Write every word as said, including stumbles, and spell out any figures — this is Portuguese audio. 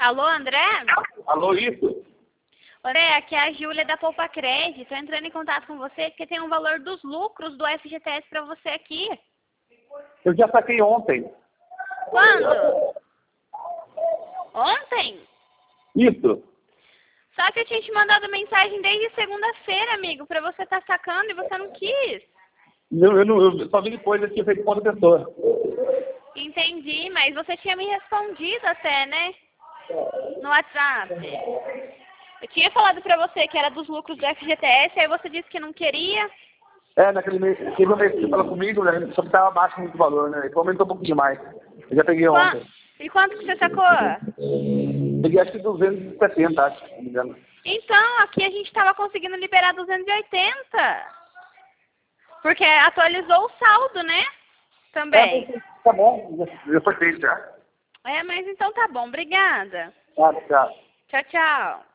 Alô, André? Alô, isso? André, aqui é a Júlia da Poupa Crédito. Estou entrando em contato com você porque tem um valor dos lucros do F G T S para você aqui. Eu já saquei ontem. Quando? Ontem? Isso. Só que eu tinha te mandado mensagem desde segunda-feira, amigo, para você estar sacando e você não quis. Eu, eu, não, eu só vi depois que tinha feito com outra pessoa. Entendi, mas você tinha me respondido até, né? No WhatsApp. Eu tinha falado pra você que era dos lucros do F G T S, aí você disse que não queria. É, naquele mês, teve um mês que você falou comigo, né? Só que tava baixo muito o valor, né? Então aumentou um pouco demais. Eu já peguei Qua- ontem. E quanto que você sacou? Peguei acho que duzentos e setenta, acho, se não me engano. Então, aqui a gente tava conseguindo liberar duzentos e oitenta. Porque atualizou o saldo, né? Também. É, tá bom, já, já foi feito já. É, mas então tá bom. Obrigada. Tá, tchau. Tchau, tchau.